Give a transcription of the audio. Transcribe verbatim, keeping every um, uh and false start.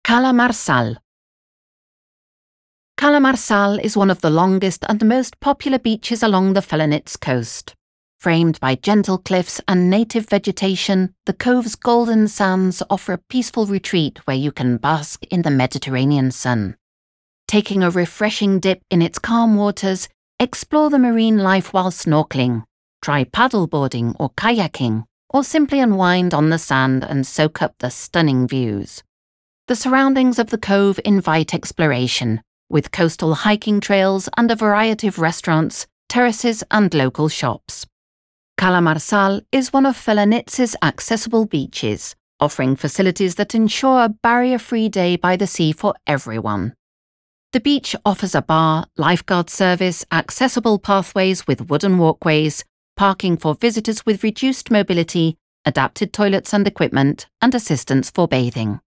Cala Marsal. Cala Marsal is one of the longest and most popular beaches along the Felanitz coast. Framed by gentle cliffs and native vegetation, the cove's golden sands offer a peaceful retreat where you can bask in the Mediterranean sun. Taking a refreshing dip in its calm waters, explore the marine life while snorkeling, try paddleboarding or kayaking, or simply unwind on the sand and soak up the stunning views. The surroundings of the cove invite exploration, with coastal hiking trails and a variety of restaurants, terraces and local shops. Cala Marsal is one of Felanitz's accessible beaches, offering facilities that ensure a barrier-free day by the sea for everyone. The beach offers a bar, lifeguard service, accessible pathways with wooden walkways, parking for visitors with reduced mobility, adapted toilets and equipment, and assistance for bathing.